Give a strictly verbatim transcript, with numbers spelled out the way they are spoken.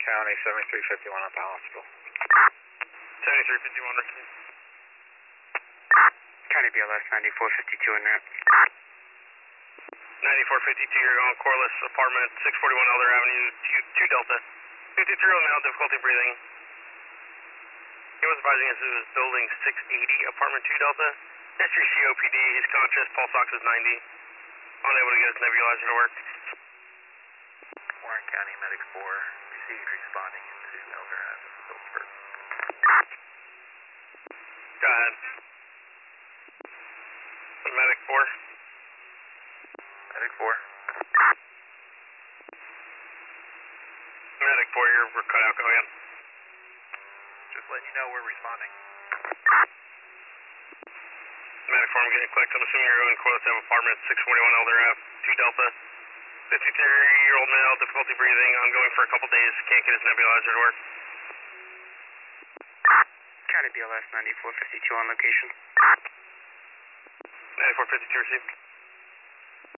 County seventy-three fifty-one at the hospital. seventy-three fifty-one, receive. County B L S ninety-four fifty-two in that. ninety-four fifty-two, you're going Corliss, apartment six forty-one Elder Avenue, two Delta. fifty-three on now, difficulty breathing. He was advising us it was building six eighty, apartment two Delta. History C O P D, he's conscious, pulse ox is ninety. Unable to get his nebulizer to work. Warren County Medic four, received responding into Elder Avenue, Phillipsburg. Go ahead. Medic four. Medic four. Medic four, you're, we're cut out, go again. Just letting you know we're responding. Medic four, I'm getting clicked. I'm assuming you're going Corliss Ave apartment six forty-one Elder Ave, two Delta. fifty-three-year-old male, difficulty breathing, ongoing for a couple days, can't get his nebulizer to work. County B L S ninety-four fifty-two on location. ninety-four fifty-two, received.